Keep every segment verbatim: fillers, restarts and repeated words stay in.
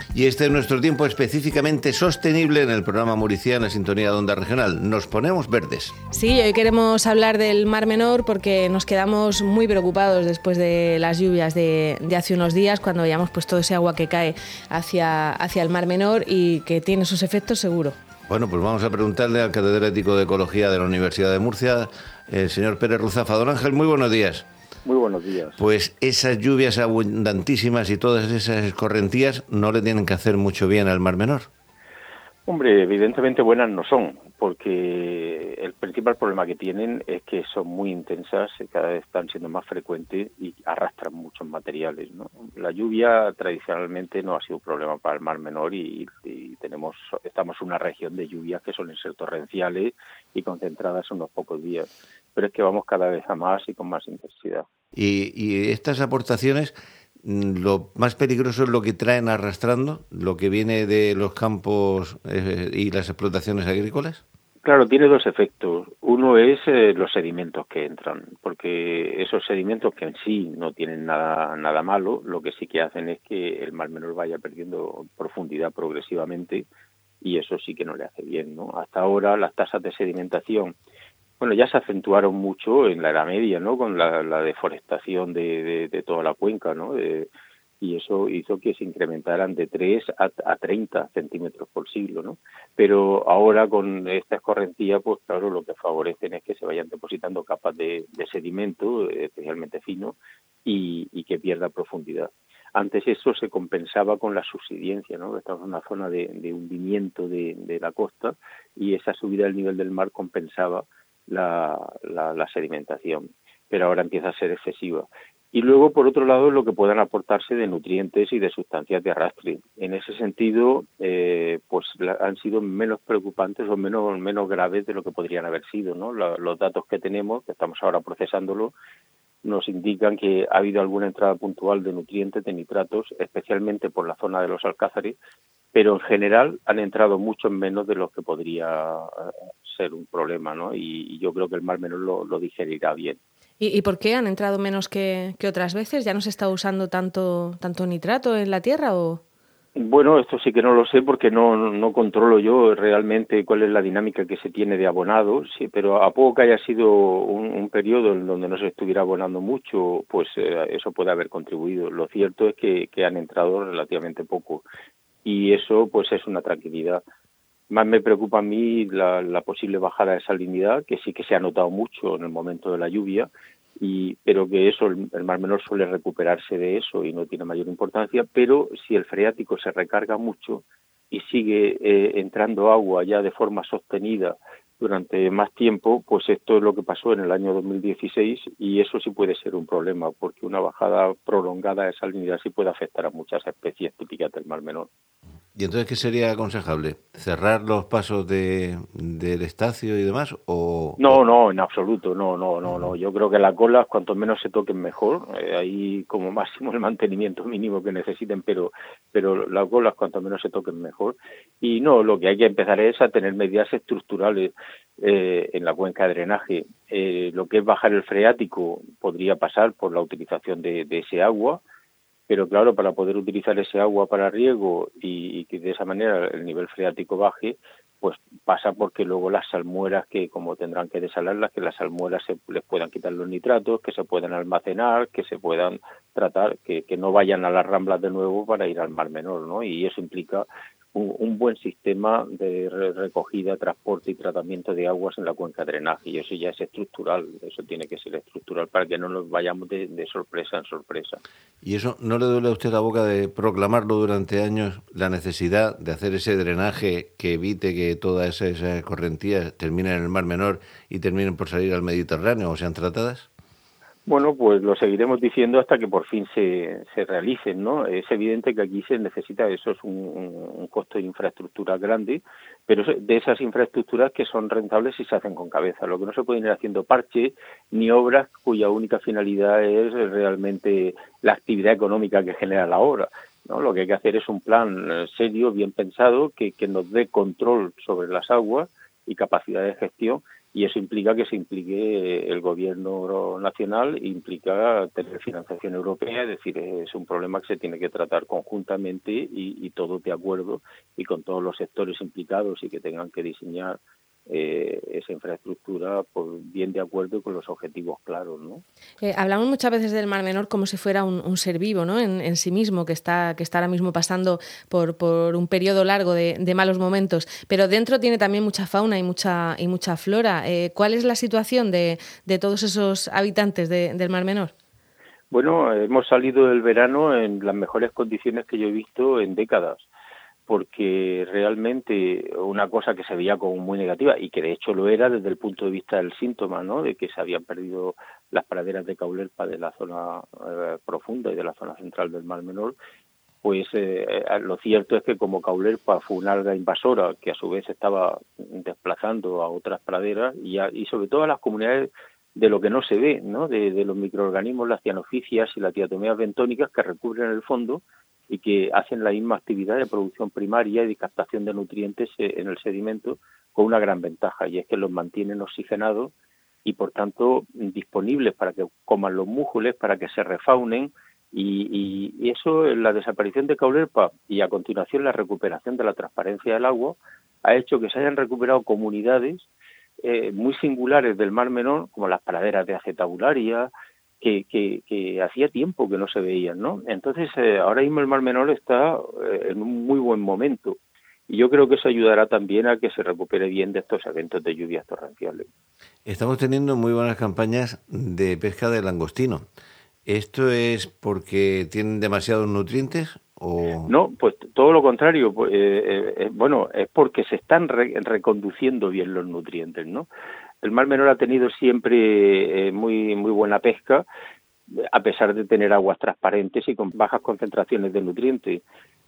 Y este es nuestro tiempo específicamente sostenible en el programa Muriciana Sintonía de Onda Regional. Nos ponemos verdes. Sí, hoy queremos hablar del Mar Menor porque nos quedamos muy preocupados después de las lluvias de, de hace unos días, cuando veíamos pues todo ese agua que cae hacia, hacia el Mar Menor y que tiene sus efectos seguro. Bueno, pues vamos a preguntarle al catedrático de Ecología de la Universidad de Murcia, el señor Pérez Ruzafa. Don Ángel, muy buenos días. Muy buenos días. Pues esas lluvias abundantísimas y todas esas escorrentías no le tienen que hacer mucho bien al Mar Menor. Hombre, evidentemente buenas no son, porque el principal problema que tienen es que son muy intensas, cada vez están siendo más frecuentes y arrastran muchos materiales, ¿no? La lluvia tradicionalmente no ha sido un problema para el Mar Menor y, y tenemos estamos en una región de lluvias que suelen ser torrenciales y concentradas en unos pocos días, pero es que vamos cada vez a más y con más intensidad. Y, y estas aportaciones, lo más peligroso es lo que traen arrastrando, lo que viene de los campos eh, y las explotaciones agrícolas. Claro, tiene dos efectos. Uno es eh, los sedimentos que entran, porque esos sedimentos que en sí no tienen nada nada malo, lo que sí que hacen es que el Mar Menor vaya perdiendo profundidad progresivamente y eso sí que no le hace bien, ¿no? Hasta ahora las tasas de sedimentación, bueno, ya se acentuaron mucho en la Edad Media, ¿no? Con la, la deforestación de, de, de toda la cuenca, ¿no? De, y eso hizo que se incrementaran de tres a, a treinta centímetros por siglo, ¿no? Pero ahora con esta escorrentía, pues claro, lo que favorecen es que se vayan depositando capas de, de sedimento, especialmente fino, y, y que pierda profundidad. Antes eso se compensaba con la subsidencia, ¿no? Estamos en una zona de, de hundimiento de, de la costa y esa subida del nivel del mar compensaba La, la, la sedimentación, pero ahora empieza a ser excesiva. Y luego, por otro lado, lo que puedan aportarse de nutrientes y de sustancias de arrastre. En ese sentido, eh, pues la, han sido menos preocupantes o menos menos graves de lo que podrían haber sido, ¿no? La, los datos que tenemos, que estamos ahora procesándolo, nos indican que ha habido alguna entrada puntual de nutrientes, de nitratos, especialmente por la zona de los Alcázares, pero en general han entrado muchos menos de los que podría ser un problema, ¿no? Y, y yo creo que el Mar Menor lo, lo digerirá bien. ¿Y, ¿Y por qué han entrado menos que, que otras veces? ¿Ya no se está usando tanto tanto nitrato en la tierra o...? Bueno, esto sí que no lo sé porque no, no controlo yo realmente cuál es la dinámica que se tiene de abonado, sí, pero a poco que haya sido un, un periodo en donde no se estuviera abonando mucho, pues eh, eso puede haber contribuido. Lo cierto es que, que han entrado relativamente poco y eso pues es una tranquilidad. Más me preocupa a mí la, la posible bajada de salinidad, que sí que se ha notado mucho en el momento de la lluvia, y pero que eso, el, el Mar Menor suele recuperarse de eso y no tiene mayor importancia, pero si el freático se recarga mucho y sigue eh, entrando agua ya de forma sostenida durante más tiempo, pues esto es lo que pasó en el año dos mil dieciséis y eso sí puede ser un problema, porque una bajada prolongada de salinidad sí puede afectar a muchas especies típicas del Mar Menor. ¿Y entonces qué sería aconsejable? ¿Cerrar los pasos de, del estacio y demás? O No, no, en absoluto, no, no, no, no. Yo creo que las colas, cuanto menos se toquen mejor, eh, ahí como máximo el mantenimiento mínimo que necesiten, pero pero las colas cuanto menos se toquen mejor. Y no, lo que hay que empezar es a tener medidas estructurales eh, en la cuenca de drenaje. Eh, lo que es bajar el freático podría pasar por la utilización de, de ese agua, pero claro, para poder utilizar ese agua para riego y, y que de esa manera el nivel freático baje, pues pasa porque luego las salmueras, que como tendrán que desalarlas, que las salmueras se les puedan quitar los nitratos, que se puedan almacenar, que se puedan tratar, que, que no vayan a las ramblas de nuevo para ir al Mar Menor, ¿no? Y eso implica un, un buen sistema de recogida, transporte y tratamiento de aguas en la cuenca de drenaje, y eso ya es estructural, eso tiene que ser estructural para que no nos vayamos de, de sorpresa en sorpresa. ¿Y eso no le duele a usted la boca de proclamarlo durante años, la necesidad de hacer ese drenaje que evite que todas esas correntías terminen en el Mar Menor y terminen por salir al Mediterráneo o sean tratadas? Bueno, pues lo seguiremos diciendo hasta que por fin se, se realicen, ¿no? Es evidente que aquí se necesita, eso es un, un costo de infraestructura grande, pero de esas infraestructuras que son rentables y se hacen con cabeza. Lo que no se pueden ir haciendo parches ni obras cuya única finalidad es realmente la actividad económica que genera la obra, ¿no? Lo que hay que hacer es un plan serio, bien pensado, que, que nos dé control sobre las aguas y capacidad de gestión, y eso implica que se implique el gobierno nacional, implica tener financiación europea, es decir, es un problema que se tiene que tratar conjuntamente y, y todos de acuerdo y con todos los sectores implicados y que tengan que diseñar eh, esa infraestructura por bien de acuerdo y con los objetivos claros, ¿no? Eh, hablamos muchas veces del Mar Menor como si fuera un, un ser vivo, ¿no? En, en sí mismo, que está, que está ahora mismo pasando por, por un periodo largo de, de malos momentos, pero dentro tiene también mucha fauna y mucha, y mucha flora. Eh, ¿Cuál es la situación de, de todos esos habitantes de, del Mar Menor? Bueno, hemos salido del verano en las mejores condiciones que yo he visto en décadas, porque realmente una cosa que se veía como muy negativa y que de hecho lo era desde el punto de vista del síntoma, ¿no?, de que se habían perdido las praderas de caulerpa de la zona eh, profunda y de la zona central del Mar Menor, pues eh, lo cierto es que como caulerpa fue una alga invasora que a su vez estaba desplazando a otras praderas y, a, y sobre todo a las comunidades de lo que no se ve, ¿no?, de, de los microorganismos, las cianoficias y las diatomeas bentónicas que recubren el fondo y que hacen la misma actividad de producción primaria y de captación de nutrientes en el sedimento con una gran ventaja, y es que los mantienen oxigenados y, por tanto, disponibles para que coman los mújules, para que se refaunen, y, y eso, la desaparición de caulerpa y, a continuación, la recuperación de la transparencia del agua, ha hecho que se hayan recuperado comunidades eh, muy singulares del Mar Menor, como las praderas de acetabularia, Que, que, que hacía tiempo que no se veían, ¿no? Entonces, eh, ahora mismo el Mar Menor está eh, en un muy buen momento y yo creo que eso ayudará también a que se recupere bien de estos eventos de lluvias torrenciales. Estamos teniendo muy buenas campañas de pesca de langostino. ¿Esto es porque tienen demasiados nutrientes o...? No, pues todo lo contrario. Pues, eh, eh, bueno, es porque se están re- reconduciendo bien los nutrientes, ¿no? El Mar Menor ha tenido siempre eh, muy muy buena pesca, a pesar de tener aguas transparentes y con bajas concentraciones de nutrientes.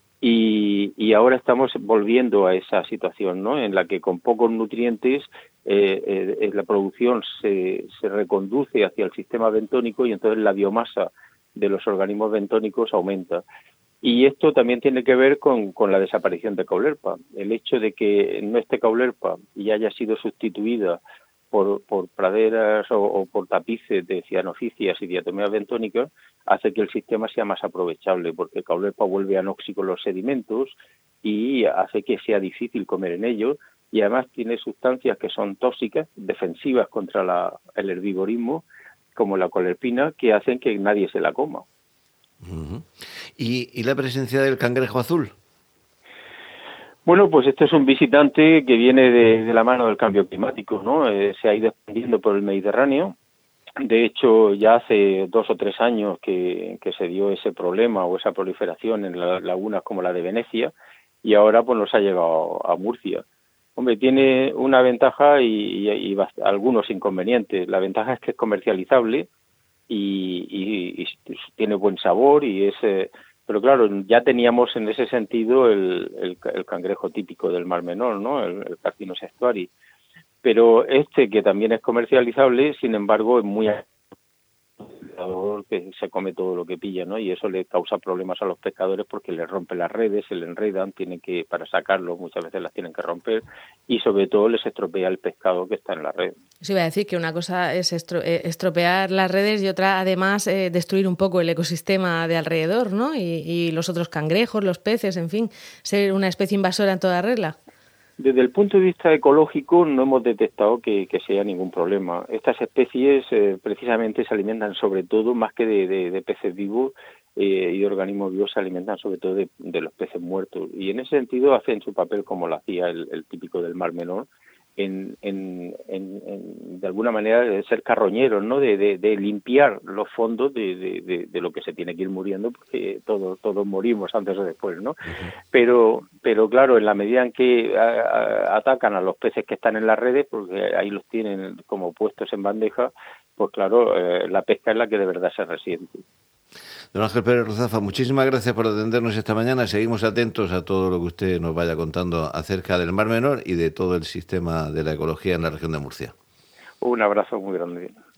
Y, y ahora estamos volviendo a esa situación, ¿no?, en la que con pocos nutrientes eh, eh, la producción se, se reconduce hacia el sistema bentónico y entonces la biomasa de los organismos bentónicos aumenta. Y esto también tiene que ver con, con la desaparición de caulerpa. El hecho de que no esté caulerpa y haya sido sustituida Por, por praderas o, o por tapices de cianoficias y diatomeas bentónicas hace que el sistema sea más aprovechable, porque caulerpa vuelve anóxico los sedimentos y hace que sea difícil comer en ellos, y además tiene sustancias que son tóxicas, defensivas contra la, el herbivorismo, como la colerpina, que hacen que nadie se la coma. Uh-huh. ¿Y, y la presencia del cangrejo azul? Bueno, pues este es un visitante que viene de, de la mano del cambio climático, ¿no? Eh, se ha ido expandiendo por el Mediterráneo. De hecho, ya hace dos o tres años que, que se dio ese problema o esa proliferación en las lagunas como la de Venecia, y ahora pues nos ha llegado a Murcia. Hombre, tiene una ventaja y, y, y bast- algunos inconvenientes. La ventaja es que es comercializable y, y, y tiene buen sabor y es... Eh, Pero claro, ya teníamos en ese sentido el, el, el cangrejo típico del Mar Menor, ¿no?, el, el Carcinus sextuari. Pero este, que también es comercializable, sin embargo, es muy que se come todo lo que pilla, ¿no? Y eso le causa problemas a los pescadores porque les rompe las redes, se le enredan, tienen que, para sacarlo, muchas veces las tienen que romper, y sobre todo les estropea el pescado que está en la red. Eso iba a decir, que una cosa es estro- eh, estropear las redes y otra, además, eh, destruir un poco el ecosistema de alrededor, ¿no? Y, y los otros cangrejos, los peces, en fin, ser una especie invasora en toda regla. Desde el punto de vista ecológico no hemos detectado que, que sea ningún problema. Estas especies eh, precisamente se alimentan sobre todo, más que de, de, de peces vivos eh, y de organismos vivos, se alimentan sobre todo de, de los peces muertos. Y en ese sentido hacen su papel como lo hacía el, el típico del Mar Menor, en, en, en, en de alguna manera de ser carroñeros, ¿no?, de, de, de limpiar los fondos de, de, de, de lo que se tiene que ir muriendo, porque todos todos morimos antes o después, ¿no? Uh-huh. Pero pero claro, en la medida en que a, a, atacan a los peces que están en las redes, porque ahí los tienen como puestos en bandeja, pues claro, eh, la pesca es la que de verdad se resiente. Don Ángel Pérez Ruzafa, muchísimas gracias por atendernos esta mañana. Seguimos atentos a todo lo que usted nos vaya contando acerca del Mar Menor y de todo el sistema de la ecología en la región de Murcia. Un abrazo muy grande.